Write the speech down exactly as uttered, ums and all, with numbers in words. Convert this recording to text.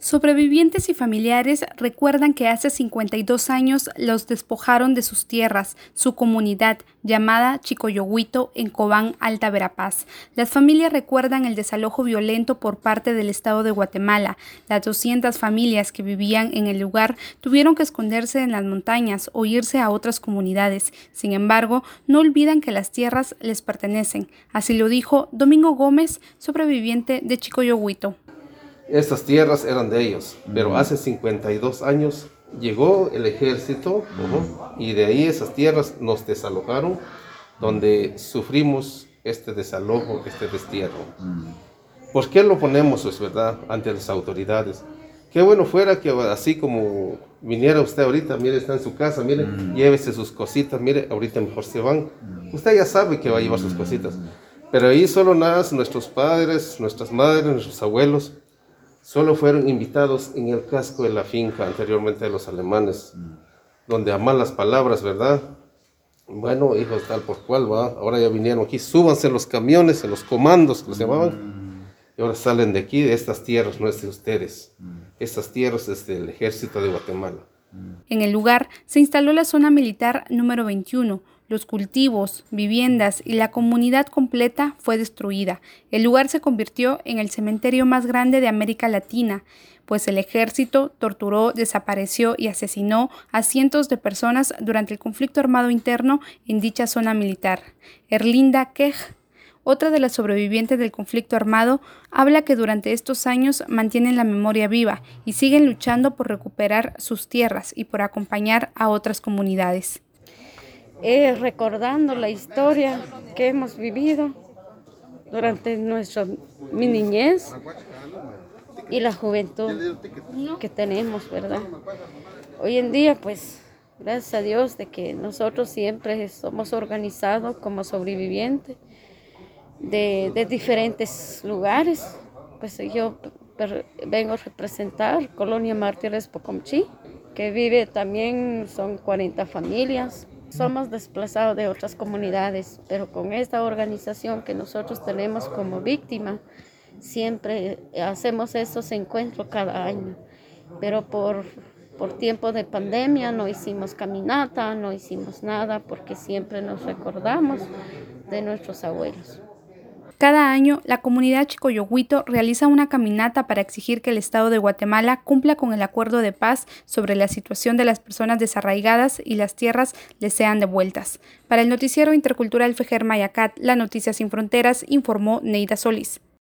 Sobrevivientes y familiares recuerdan que hace cincuenta y dos años los despojaron de sus tierras, su comunidad, llamada Chicoyohuito, en Cobán, Alta Verapaz. Las familias recuerdan el desalojo violento por parte del Estado de Guatemala. Las doscientas familias que vivían en el lugar tuvieron que esconderse en las montañas o irse a otras comunidades. Sin embargo, no olvidan que las tierras les pertenecen. Así lo dijo Domingo Gómez, sobreviviente de Chicoyohuito. Estas tierras eran de ellos, pero hace cincuenta y dos años llegó el ejército uh-huh, y de ahí esas tierras nos desalojaron, donde sufrimos este desalojo, este destierro. ¿Por qué lo ponemos, es verdad, ante las autoridades? Qué bueno fuera que así como viniera usted ahorita, mire, está en su casa, mire, mm. llévese sus cositas, mire, ahorita mejor se van. Mm. Usted ya sabe que va a llevar sus cositas, pero ahí solo nada, nuestros padres, nuestras madres, nuestros abuelos, solo fueron invitados en el casco de la finca anteriormente de los alemanes, mm. donde a malas palabras, ¿verdad? Bueno, hijos, tal por cual, va. Ahora ya vinieron aquí, súbanse en los camiones, en los comandos que los llamaban, mm. y ahora salen de aquí, de estas tierras, no es de ustedes. Mm. Estas tierras es del ejército de Guatemala. En el lugar se instaló la zona militar número veintiuno. Los cultivos, viviendas y la comunidad completa fue destruida. El lugar se convirtió en el cementerio más grande de América Latina, pues el ejército torturó, desapareció y asesinó a cientos de personas durante el conflicto armado interno en dicha zona militar. Erlinda Kej, otra de las sobrevivientes del conflicto armado, habla que durante estos años mantienen la memoria viva y siguen luchando por recuperar sus tierras y por acompañar a otras comunidades. Eh, recordando la historia que hemos vivido durante nuestra mi niñez y la juventud que tenemos, ¿verdad? Hoy en día, pues, gracias a Dios de que nosotros siempre somos organizados como sobrevivientes de, de diferentes lugares. Pues yo vengo a representar Colonia Mártires Pocomchi, que vive también, son cuarenta familias. Somos desplazados de otras comunidades, pero con esta organización que nosotros tenemos como víctima, siempre hacemos esos encuentros cada año. Pero por, por tiempo de pandemia no hicimos caminata, no hicimos nada, porque siempre nos recordamos de nuestros abuelos. Cada año, la comunidad Chicoyohuito realiza una caminata para exigir que el Estado de Guatemala cumpla con el acuerdo de paz sobre la situación de las personas desarraigadas y las tierras les sean devueltas. Para el noticiero intercultural Fejer Mayacat, La Noticia Sin Fronteras, informó Neida Solís.